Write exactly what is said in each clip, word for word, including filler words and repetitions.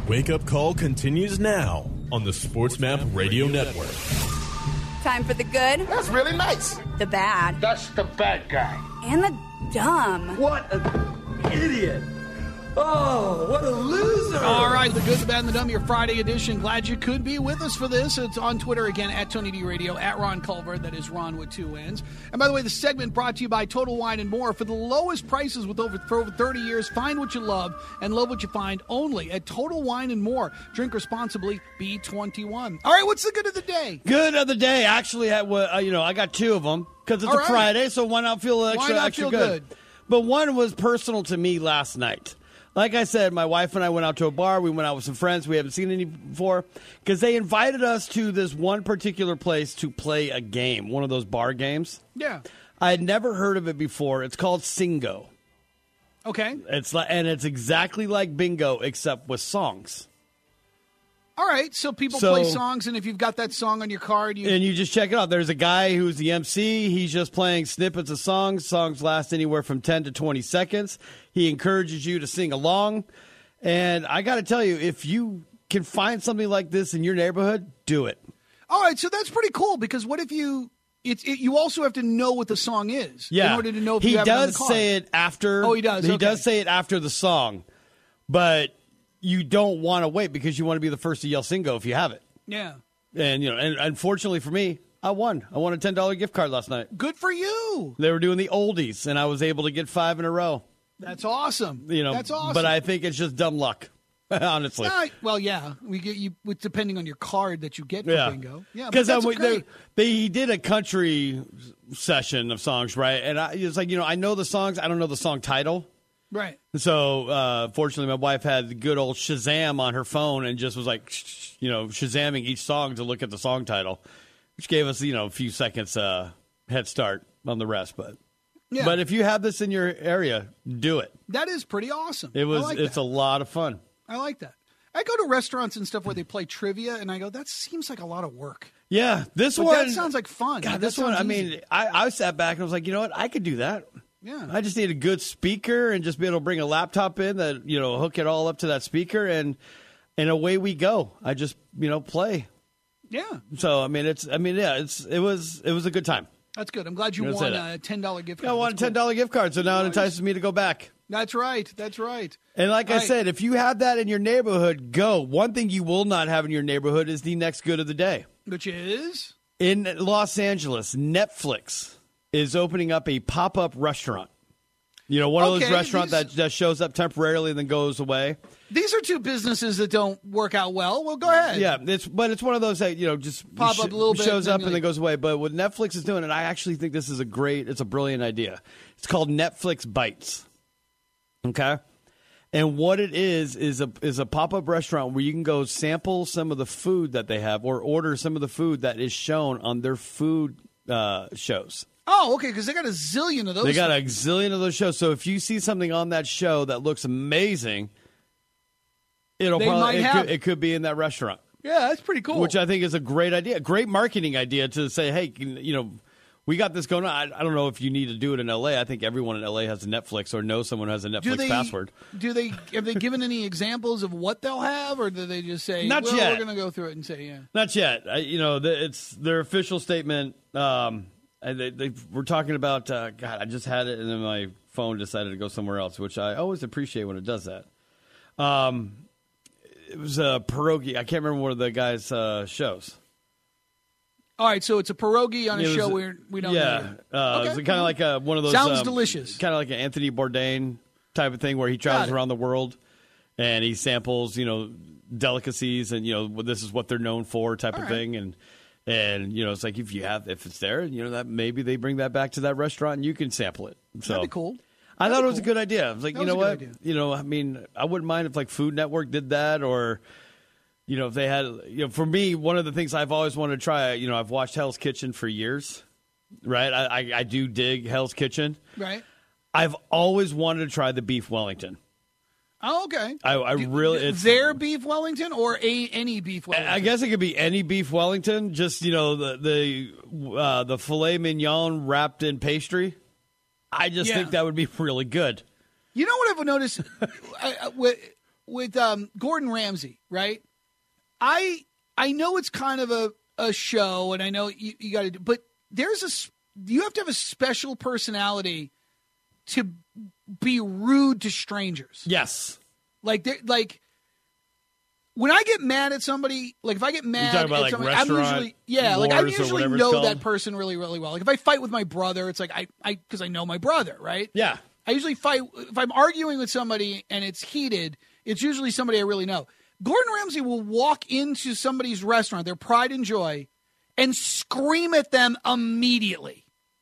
Wake Up Call continues now on the SportsMap Radio Network. Time for the good. That's really nice. The bad. That's the bad guy. And the dumb. What an idiot. Oh, what a loser. All right, the good, the bad, and the dumb, your Friday edition. Glad you could be with us for this. It's on Twitter again, at Tony D Radio, at Ron Culver. That is Ron with two N's. And by the way, the segment brought to you by Total Wine and More. For the lowest prices with over, for over thirty years, find what you love and love what you find only at Total Wine and More. Drink responsibly, be twenty-one. All right, what's the good of the day? Good of the day. Actually, I, uh, you know, I got two of them because it's All a right. Friday, so why not feel extra, Why not extra feel good? good? But one was personal to me last night. Like I said, my wife and I went out to a bar. We went out with some friends we haven't seen any before because they invited us to this one particular place to play a game, one of those bar games. Yeah. I had never heard of it before. It's called Singo. Okay. It's like, and it's exactly like bingo except with songs. All right, so people So- play songs, and if you've got that song on your card, you And you just check it out. There's a guy who's the M C. He's just playing snippets of songs. Songs last anywhere from ten to twenty seconds. He encourages you to sing along. And I got to tell you, if you can find something like this in your neighborhood, do it. All right, so that's pretty cool because what if you it's it, you also have to know what the song is Yeah. in order to know if he you have it on does the card. say it after. Oh, he does? He Okay. does say it after the song. But you don't want to wait because you want to be the first to yell Singo if you have it. Yeah. And, you know, and unfortunately for me, I won. I won a ten dollars gift card last night. Good for you. They were doing the oldies, and I was able to get five in a row. That's awesome. You know, That's awesome. But I think it's just dumb luck, honestly. Uh, well, yeah, we get you with depending on your card that you get for Yeah. bingo. Yeah, but because that's they, great. they he did a country session of songs, right? And I, it's like, you know, I know the songs, I don't know the song title. Right. So, uh, fortunately, my wife had the good old Shazam on her phone and just was like, sh- you know, Shazamming each song to look at the song title, which gave us, you know, a few seconds uh, head start on the rest. But Yeah. but if you have this in your area, do it. That is pretty awesome. It was I like it's that. a lot of fun. I like that. I go to restaurants and stuff where they play trivia, and I go, that seems like a lot of work. Yeah, this But one that sounds like fun. God, That this one. sounds I easy. mean, I, I sat back and I was like, you know what? I could do that. Yeah. I just need a good speaker and just be able to bring a laptop in that, you know, hook it all up to that speaker and and away we go. I just, you know, play. Yeah. So I mean, it's I mean, yeah, it's it was it was a good time. That's good. I'm glad you I'm gonna say won that. a ten dollars gift card. I won a That's ten dollar gift card, so now it Nice. entices me to go back. That's right. That's right. And like I All right. said, if you have that in your neighborhood, go. One thing you will not have in your neighborhood is the next good of the day. Which is? In Los Angeles, Netflix is opening up a pop-up restaurant. You know, one of Okay, those restaurants these- that, that shows up temporarily and then goes away. These are two businesses that don't work out well. Well, go ahead. Yeah, it's but it's one of those that, you know, just Pop up a little bit, shows and up then and then like- goes away. But what Netflix is doing, and I actually think this is a great, it's a brilliant idea. It's called Netflix Bites. Okay? And what it is is a is a pop-up restaurant where you can go sample some of the food that they have or order some of the food that is shown on their food uh, shows. Oh, okay, because they got a zillion of those. They got a zillion of those shows. So if you see something on that show that looks amazing, it'll They probably might it, have could, it could be in that restaurant. Yeah, that's pretty cool. Which I think is a great idea, great marketing idea to say, hey, you know, we got this going on. I, I don't know if you need to do it in L A. I think everyone in L A has a Netflix or knows someone who has a Netflix do they, password. Do they have they given any examples of what they'll have, or do they just say, Not well, yet. we're going to go through it and say, yeah. Not yet. I, you know, the, it's their official statement. Um, and they, they were talking about, uh, God, I just had it, and then my phone decided to go somewhere else, which I always appreciate when it does that. Um, it was a pierogi. I can't remember one of the guys' uh, shows. All right, so it's a pierogi on a It was show a- where we don't yeah, know. uh, Okay. it's kind of like a, one of those. Sounds um, delicious. Kind of like an Anthony Bourdain type of thing where he travels Got it. around the world and he samples, you know, delicacies and, you know, this is what they're known for type All of right. thing. And, and, you know, it's like if you have, if it's there, you know, that maybe they bring that back to that restaurant and you can sample it. So That'd be cool. I That'd thought be it was a cool. good idea. I was like, That you was know a what? good idea. You know, I mean, I wouldn't mind if like Food Network did that or, you know, if they had, you know, for me, one of the things I've always wanted to try, you know, I've watched Hell's Kitchen for years, right? I, I, I do dig Hell's Kitchen. Right. I've always wanted to try the beef Wellington. Oh, okay. I, I really, it's, Their beef Wellington or a any beef Wellington? I guess it could be any beef Wellington, just, you know, the, the, uh, the filet mignon wrapped in pastry. I just Yeah. think that would be really good. You know what I've noticed? I, I, with- with um, Gordon Ramsay, right? I I know it's kind of a, a show, and I know you, you got to do, but there's a you have to have a special personality to be rude to strangers. Yes, like they like. When I get mad at somebody, like if I get mad You're talking about, at like, somebody, I'm restaurant usually yeah, like I wars or usually whatever it's know called? that person really, really well. Like if I fight with my brother, it's like I, I, because I know my brother, right? Yeah. I usually fight if I'm arguing with somebody and it's heated. It's usually somebody I really know. Gordon Ramsay will walk into somebody's restaurant, their pride and joy, and scream at them immediately,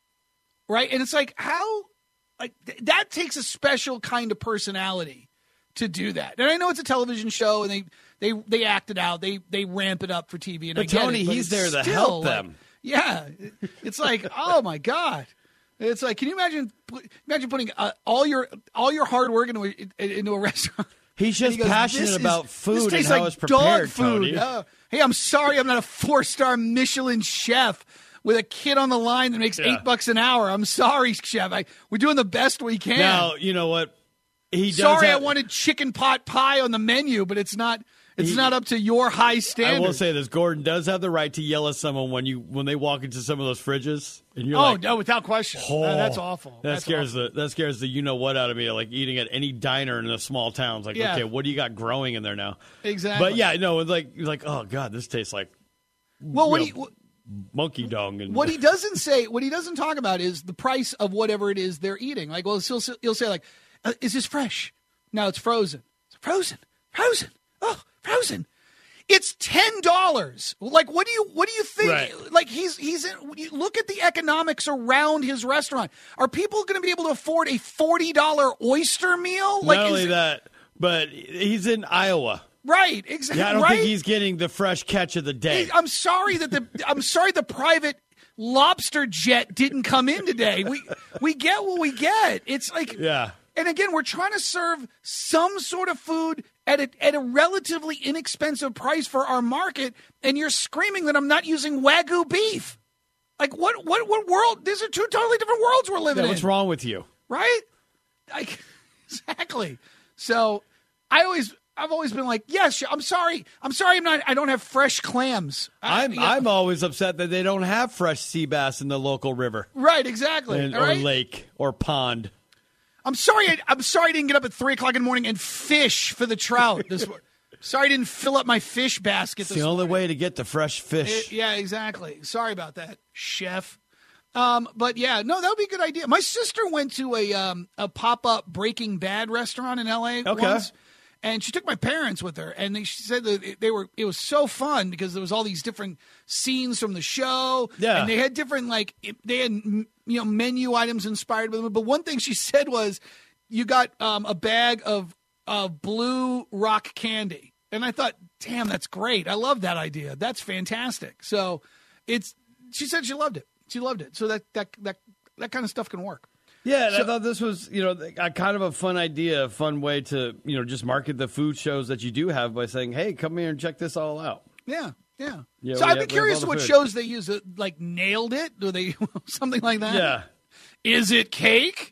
right? And it's like how, like th- that takes a special kind of personality to do that. And I know it's a television show, and they. They they act it out. They they ramp it up for T V. And but I get Tony, it, but he's there to still, help like, them. Yeah, it's like, oh my god, it's like, can you imagine imagine putting uh, all your all your hard work into a, into a restaurant? He's just he goes, passionate "This about is, food this and tastes how like it's prepared, dog food. Tony. Uh, hey, I'm sorry, I'm not a four star Michelin chef with a kid on the line that makes Yeah. eight bucks an hour. I'm sorry, chef. I, we're doing the best we can. Now you know what he does. Sorry, have, I wanted chicken pot pie on the menu, but it's not. It's He- not up to your high standards. I will say this: Gordon does have the right to yell at someone when you when they walk into some of those fridges, and you're Oh like, no, without question. "Oh, Uh, that's awful. That That's scares awful. the that scares the you know what out of me. Like eating at any diner in a small town. It's like, Yeah. okay, what do you got growing in there now? Exactly. But yeah, no, it's like you're like, oh god, this tastes like Well, what you he know, monkey dung. And what he doesn't say, what he doesn't talk about is the price of whatever it is they're eating. Like, well, he'll, he'll say like, uh, "Is this fresh?" No, it's frozen. It's frozen. Frozen. Oh, frozen. It's ten dollars. Like, what do you what do you think? Right. Like, he's he's in, you look at the economics around his restaurant. Are people going to be able to afford a forty dollar oyster meal? Like, not is only it- that, but he's in Iowa. right? Exactly. Yeah, I don't right? think he's getting the fresh catch of the day. Hey, I'm sorry that the I'm sorry the private lobster jet didn't come in today. We we get what we get. It's like Yeah. And again, we're trying to serve some sort of food at a, at a relatively inexpensive price for our market, and you're screaming that I'm not using Wagyu beef. Like what what what world? These are two totally different worlds we're living Yeah, in. what's wrong with you? Right? Like exactly. So I always I've always been like, yes, I'm sorry. I'm sorry I'm not I don't have fresh clams. I, I'm you know- I'm always upset that they don't have fresh sea bass in the local river right, exactly. and, all or right? lake or pond. I'm sorry. I, I'm sorry I didn't get up at three o'clock in the morning and fish for the trout. This morning. Sorry I didn't fill up my fish basket. It's This the only morning. way to get the fresh fish. It- yeah, exactly. Sorry about that, chef. Um, but yeah, no, that would be a good idea. My sister went to a um, a pop up Breaking Bad restaurant in L A Okay. once, and she took my parents with her, and they, she said that it- they were. It was so fun because there was all these different scenes from the show, Yeah. and they had different like it- they had mm, you know menu items inspired by them. But one thing she said was, you got um, a bag of of blue rock candy. And I thought, damn, that's great. I love that idea. That's fantastic. So it's she said she loved it. She loved it. So that that that that kind of stuff can work. Yeah, and I So- thought this was, you know, a kind of a fun idea, a fun way to, you know, just market the food shows that you do have by saying, hey, come here and check this all out. Yeah, yeah. Yeah, so we I'd have- be we have curious all the what food. shows they use. Uh, like nailed it? Do they something like that? Yeah. Is it cake?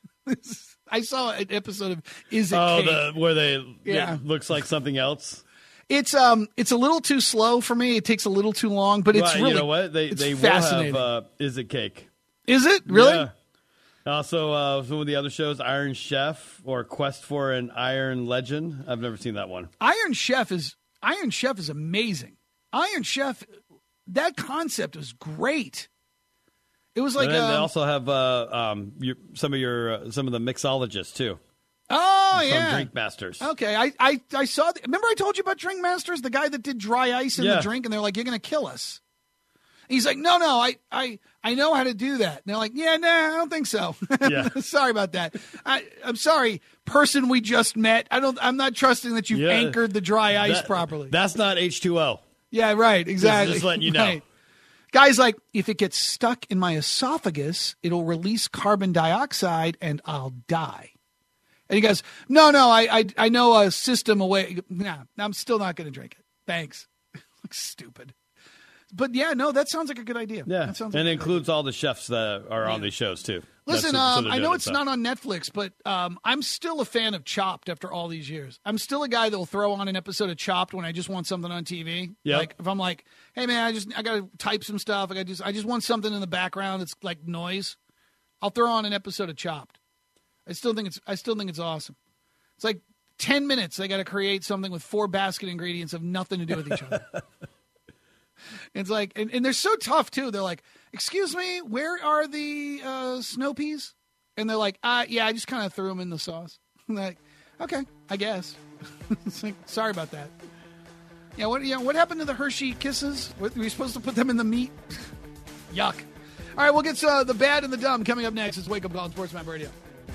I saw an episode of Is It Oh, Cake? the where they Yeah. it looks like something else. It's um, it's a little too slow for me. It takes a little too long, but it's Well, really you know what? They it's they will fascinating. have uh, Is It Cake? Is it really? Yeah. Also, uh, some of the other shows, Iron Chef or Quest for an Iron Legend. I've never seen that one. Iron Chef is Iron Chef is amazing. Iron Chef, that concept was great. It was like and then they um, also have uh, um, your, some of your uh, some of the mixologists too oh from yeah. Drink Masters. Okay, I I I saw. The, remember I told you about Drink Masters, the guy that did dry ice in Yeah. the drink, and they're like, "You're going to kill us." He's like, "No, no, I I I know how to do that." And they're like, "Yeah, no, nah, I don't think so." Yeah. Sorry about that. I I'm sorry, person we just met. I don't. I'm not trusting that you've Yeah. anchored the dry ice That- properly. That's not H two O. Yeah, right, exactly. just letting you know. Right. Guy's like, if it gets stuck in my esophagus, it'll release carbon dioxide and I'll die. And he goes, no, no, I I, I know a system away. Nah, I'm still not going to drink it. Thanks. Looks stupid. But yeah, no, that sounds like a good idea. Yeah, that sounds and like it includes all the chefs that are on Yeah. these shows too. Listen, That's- so um, they're I know doing it's it, not on Netflix, but um, I'm still a fan of Chopped after all these years. I'm still a guy that will throw on an episode of Chopped when I just want something on T V. Yep. Like if I'm like, hey man, I just I got to type some stuff. I got just I just want something in the background that's like noise. I'll throw on an episode of Chopped. I still think it's I still think it's awesome. It's like ten minutes. They got to create something with four basket ingredients of nothing to do with each other. It's like, and, and they're so tough too. They're like, excuse me, where are the uh, snow peas? And they're like, uh, yeah, I just kind of threw them in the sauce. I'm like, okay, I guess. It's like, sorry about that. Yeah, what? Yeah, what happened to the Hershey Kisses? Were we supposed to put them in the meat? Yuck. All right, we'll get uh, the bad and the dumb coming up next. It's Wake Up Call on Sports Map Radio.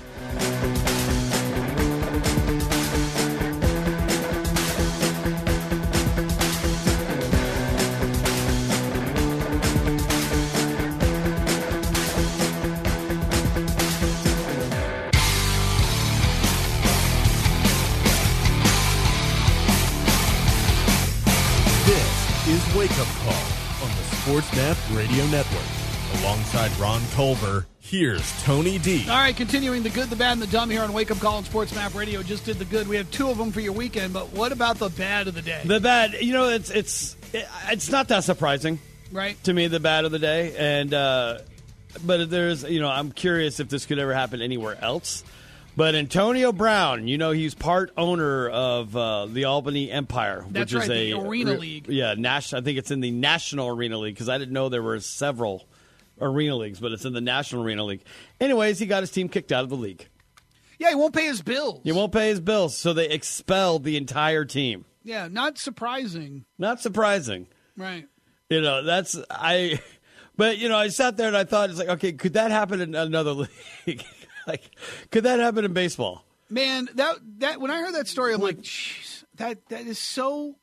This is Wake Up Call on the Sports Map Radio Network. Alongside Ron Culver, here's Tony D. All right, continuing the good, the bad, and the dumb here on Wake Up Call and Sports Map Radio. Just did the good. We have two of them for your weekend, but what about the bad of the day? The bad, you know, it's it's it's not that surprising, right? To me, the bad of the day, and uh, but there's, you know, I'm curious if this could ever happen anywhere else. But Antonio Brown, you know, he's part owner of uh, the Albany Empire, That's which right, is a the Arena re- League. Yeah, national. I think it's in the National Arena League because I didn't know there were several arena leagues, but it's in the National Arena League. Anyways, he got his team kicked out of the league. Yeah, he won't pay his bills. He won't pay his bills, so they expelled the entire team. Yeah, not surprising. Not surprising. Right. You know, that's I. But you know, I sat there and I thought, it's like, okay, could that happen in another league? Like, could that happen in baseball? Man, that that when I heard that story, I'm like, jeez, that that is so.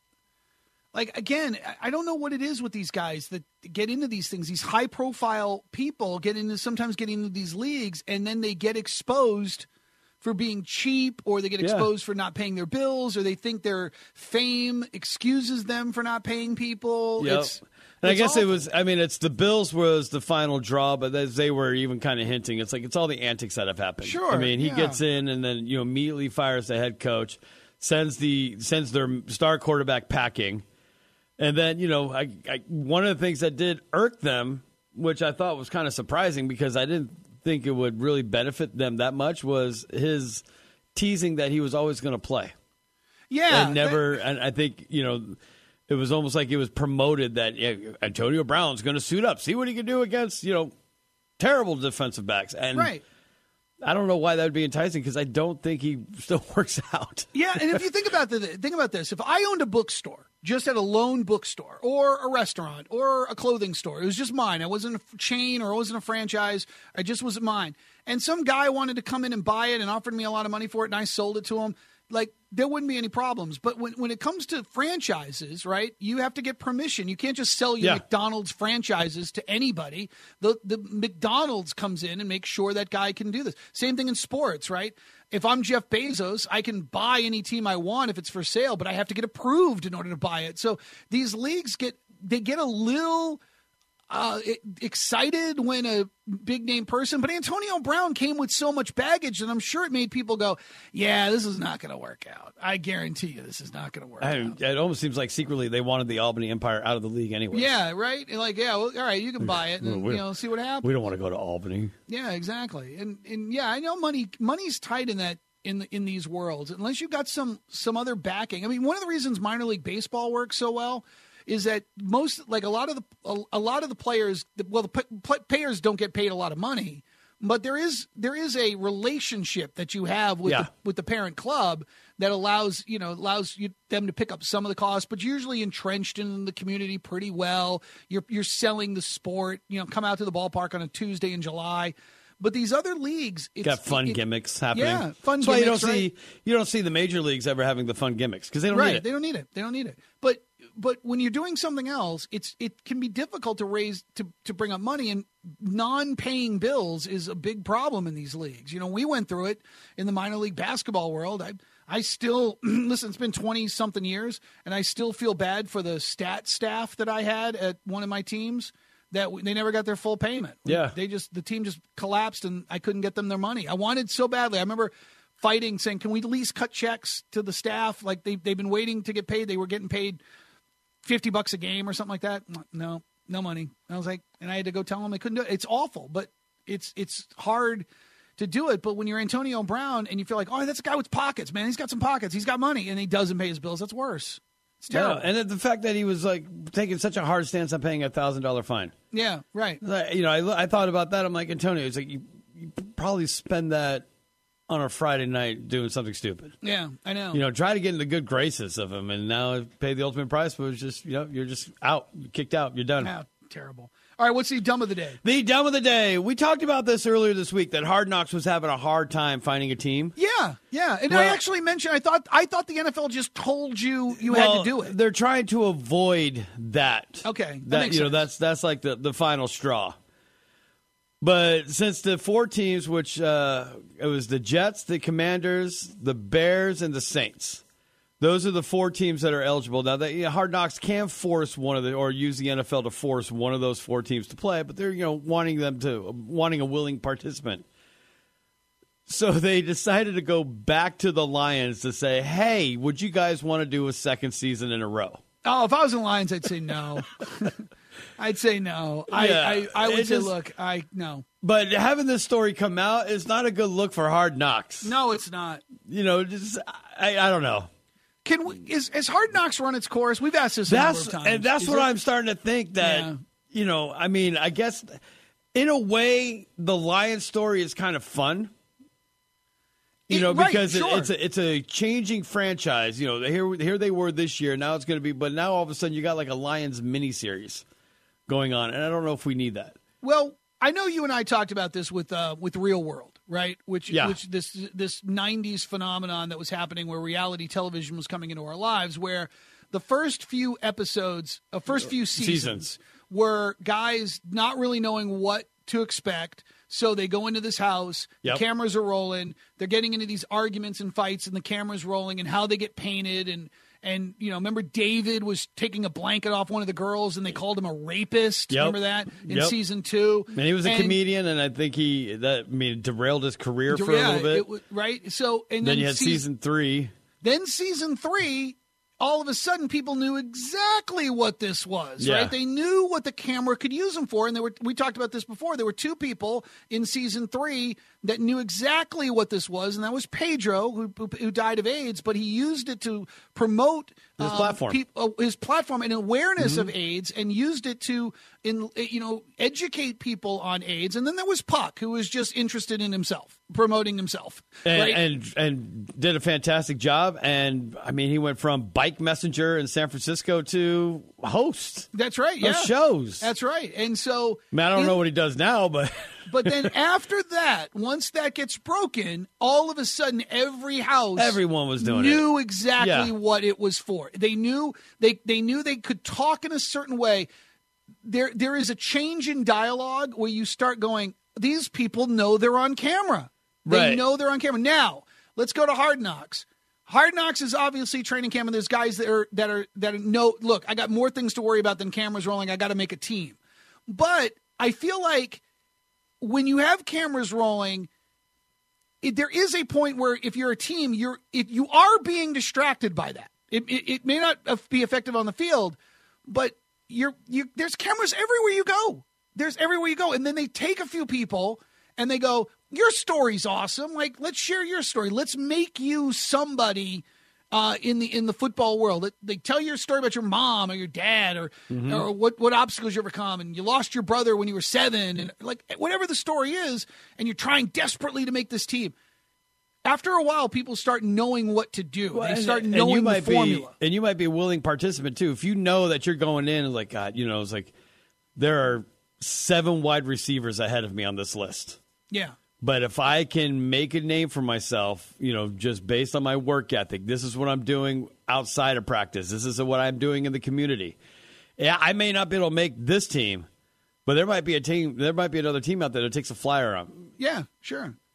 Like, again, I don't know what it is with these guys that get into these things. These high profile people get into sometimes get into these leagues, and then they get exposed for being cheap, or they get Yeah. exposed for not paying their bills, or they think their fame excuses them for not paying people. Yep. It's, And I it's guess it awful. was, I mean, it's the Bills was the final draw, but as they were even kind of hinting, it's like it's all the antics that have happened. Sure, I mean, he yeah. gets in and then, you know, immediately fires the head coach, sends the sends their star quarterback packing. And then, you know, I, I, one of the things that did irk them, which I thought was kind of surprising because I didn't think it would really benefit them that much, was his teasing that he was always going to play. Yeah. And never, and I think, you know, it was almost like it was promoted that yeah, Antonio Brown's going to suit up, see what he can do against, you know, terrible defensive backs. And right. I don't know why that would be enticing because I don't think he still works out. Yeah, and if you think about the think about this, if I owned a bookstore, just had a lone bookstore or a restaurant or a clothing store, it was just mine. I wasn't a chain or it wasn't a franchise. I just wasn't mine. And some guy wanted to come in and buy it and offered me a lot of money for it, and I sold it to him. Like, there wouldn't be any problems. But when, when it comes to franchises, right, you have to get permission. You can't just sell your Yeah. McDonald's franchises to anybody. The the McDonald's comes in and makes sure that guy can do this. Same thing in sports, right? If I'm Jeff Bezos, I can buy any team I want if it's for sale, but I have to get approved in order to buy it. So these leagues get they get a little uh, excited when a big name person, but Antonio Brown came with so much baggage that I'm sure it made people go, yeah, this is not going to work out. I guarantee you this is not going to work I, out. it almost seems like secretly they wanted the Albany Empire out of the league anyway. Yeah, right? Like, yeah, well, all right, you can buy it and, We- you know, see what happens. We don't want to go to Albany. Yeah, exactly. And and yeah, I know money money's tight in that in the, in these worlds. Unless you've got some some other backing. I mean, one of the reasons minor league baseball works so well is that most like a lot of the a, a lot of the players, well, the p- players don't get paid a lot of money, but there is there is a relationship that you have with Yeah. the, with the parent club that allows you know allows you them to pick up some of the costs, but you're usually entrenched in the community pretty well. You're you're selling the sport. You know, come out to the ballpark on a Tuesday in July. But these other leagues, it's, Got fun it, gimmicks happening. Yeah, fun That's why gimmicks. you don't right? see you don't see the major leagues ever having the fun gimmicks because they don't right. need it. They don't need it. They don't need it. But but when you're doing something else, it's it can be difficult to raise to to bring up money, and non-paying bills is a big problem in these leagues. You know, we went through it in the minor league basketball world. I I still, listen, it's been twenty-something years, and I still feel bad for the stat staff that I had at one of my teams that w- they never got their full payment. Yeah. They just, the team just collapsed, and I couldn't get them their money. I wanted so badly. I remember fighting, saying, can we at least cut checks to the staff? Like, they, they've been waiting to get paid. They were getting paid fifty bucks a game or something like that. No, no money. I was like, and I had to go tell them they couldn't do it. It's awful, but it's it's hard to do it. But when you're Antonio Brown and you feel like, oh, that's a guy with pockets, man. He's got some pockets. He's got money, and he doesn't pay his bills. That's worse. It's terrible. Yeah, and the fact that he was like taking such a hard stance on paying a thousand dollar fine. Yeah, right. You know, I, I thought about that. I'm like, Antonio, it's like you, you probably spend that on a Friday night doing something stupid. Yeah, I know. You know, try to get in the good graces of him, and now pay the ultimate price. But it's just, you know, you're just out, you're kicked out, you're done. Yeah, terrible. All right, what's the dumb of the day? The dumb of the day. We talked about this earlier this week that Hard Knocks was having a hard time finding a team. Yeah, yeah, and Well- I actually mentioned I thought I thought the N F L just told you you Well, had to do it. They're trying to avoid that. Okay, that that, makes you know sense. that's that's like the, the final straw. But since the four teams, which uh, it was the Jets, the Commanders, the Bears, and the Saints, those are the four teams that are eligible. Now, that you know, Hard Knocks can force one of the or use the N F L to force one of those four teams to play, but they're you know wanting them to wanting a willing participant. So they decided to go back to the Lions to say, "Hey, would you guys want to do a second season in a row?" Oh, if I was in Lions, I'd say no. I'd say no. I, Yeah, I, I would it say, just- look, I no. But having this story come out is not a good look for Hard Knocks. No, it's not. You know, just I, I don't know. Can we, is is Hard Knocks run its course? We've asked this a That's number of times. and that's Is what it- I'm starting to think that Yeah. you know. I mean, I guess in a way, the Lions story is kind of fun. You It- know, right, because sure. it, it's a it's a changing franchise. You know, here here they were this year. Now it's going to be, but now all of a sudden you got like a Lions miniseries going on, and I don't know if we need that. Well, I know you and I talked about this with uh, with Real World, right? Which Yeah. which this this nineties phenomenon that was happening where reality television was coming into our lives, where the first few episodes, uh, first few seasons, Seasons. were guys not really knowing what to expect. So they go into this house, Yep. the cameras are rolling, they're getting into these arguments and fights, and the camera's rolling, and how they get painted, and and you know, remember David was taking a blanket off one of the girls, and they called him a rapist. Yep. Remember that in Yep. season two? And he was a And- comedian, and I think he that I mean derailed his career for yeah, a little bit. it was- right? So and then then, you had season three. Then season three, all of a sudden, people knew exactly what this was, Yeah. right? They knew what the camera could use them for, and there were. We talked about this before. There were two people in season three that knew exactly what this was, and that was Pedro, who who, who died of AIDS, but he used it to promote His um, platform. peop- uh, his platform and awareness Mm-hmm. of AIDS, and used it to, in you know, educate people on AIDS. And then there was Puck, who was just interested in himself, promoting himself, and, right? and and did a fantastic job. And I mean, he went from bike messenger in San Francisco to host. That's right. of Yeah, shows. That's right. And so, I mean, I don't in- know what he does now, but But then after that, once that gets broken, all of a sudden every house everyone was doing knew it. exactly Yeah. what it was for. They knew they they knew they could talk in a certain way. There there is a change in dialogue where you start going, these people know they're on camera. They Right. know they're on camera. Now, let's go to Hard Knocks. Hard Knocks is obviously training camp, and there's guys that are that are that are, no look, I got more things to worry about than cameras rolling. I got to make a team. But I feel like when you have cameras rolling, it, there is a point where if you're a team, you're if you are being distracted by that. It, it, it may not be effective on the field, but you're you there's cameras everywhere you go. There's everywhere you go, and then they take a few people and they go, "Your story's awesome. Like, let's share your story. Let's make you somebody." Uh, in the in the football world, They- they tell your story about your mom or your dad, or Mm-hmm. or what, what obstacles you overcome, and you lost your brother when you were seven, and like whatever the story is, and you're trying desperately to make this team. After a while, people start knowing what to do. Well, they and- start and knowing you the might formula. Be, and you might be a willing participant too. If you know that you're going in and like, God, you know, it's like there are seven wide receivers ahead of me on this list. Yeah, But if I can make a name for myself, you know, just based on my work ethic, this is what I'm doing outside of practice. This is what I'm doing in the community. Yeah, I may not be able to make this team, but there might be a team. There might be another team out there that takes a flyer on. yeah, sure.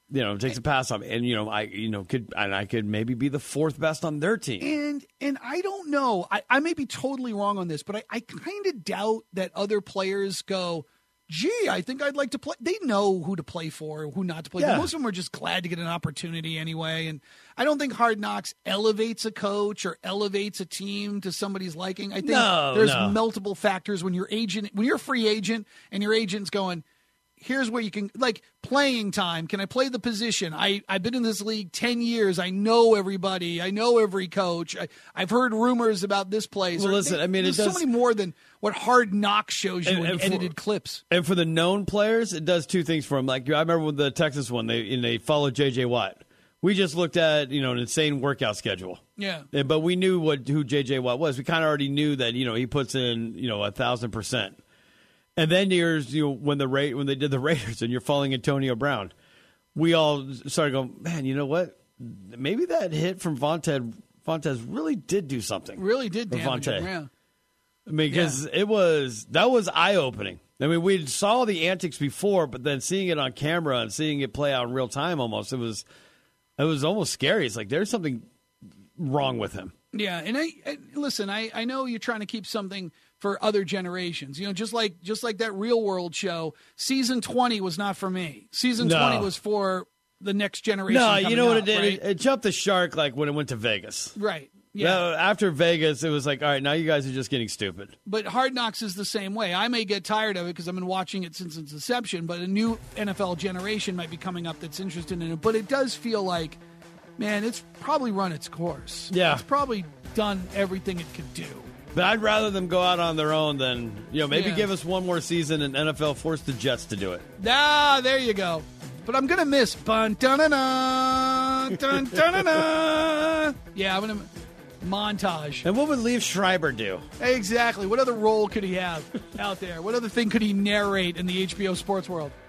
you know, takes a pass off, and you know, I, you know, could and I could maybe be the fourth best on their team. And and I don't know. I, I may be totally wrong on this, but I, I kind of doubt that other players go, gee, I think I'd like to play. They know who to play for, who not to play Yeah. for. Most of them are just glad to get an opportunity anyway. And I don't think Hard Knocks elevates a coach or elevates a team to somebody's liking. I think No, there's no. multiple factors when your agent, when you're a free agent and your agent's going, here's where you can, like, playing time. Can I play the position? I, I've been in this league ten years. I know everybody. I know every coach. I, I've heard rumors about this place. Well, Or listen, they- I mean, it there's so does- many more than what Hard Knocks shows you And- in and for- edited clips. And for the known players, it does two things for them. Like I remember with the Texas one, they and they followed J J Watt. We just looked at you know an insane workout schedule. Yeah. Yeah, but we knew what who J J Watt was. We kind of already knew that you know he puts in you know a thousand percent. And then there's you know when the Ra- when they did the Raiders and you're following Antonio Brown, we all started going, man, you know what? Maybe that hit from Vontae Vontae really did do something. Really did for damage Vontae. him. Yeah. I mean, because it was that was eye opening. I mean, we saw the antics before, but then seeing it on camera and seeing it play out in real time, almost it was it was almost scary. It's like there's something wrong with him. Yeah, and I, I listen. I, I know you're trying to keep something for other generations. You know, just like just like that Real World show. Season twenty was not for me. Season No. twenty was for the next generation. No, you coming know what up, it did? right? It, it jumped the shark like when it went to Vegas. Right. Yeah. Now, after Vegas, it was like, all right, now you guys are just getting stupid. But Hard Knocks is the same way. I may get tired of it because I've been watching it since its inception, but a new N F L generation might be coming up that's interested in it. But it does feel like, man, it's probably run its course. Yeah. It's probably done everything it could do. But I'd rather them go out on their own than, you know, maybe Yeah. give us one more season and N F L force the Jets to do it. Ah, there you go. But I'm going to miss. Bun, dun, dun, dun, dun, dun, dun, dun. Yeah, I'm going to. Montage. And what would Liev Schreiber do? Exactly. What other role could he have out there? What other thing could he narrate in the H B O sports world?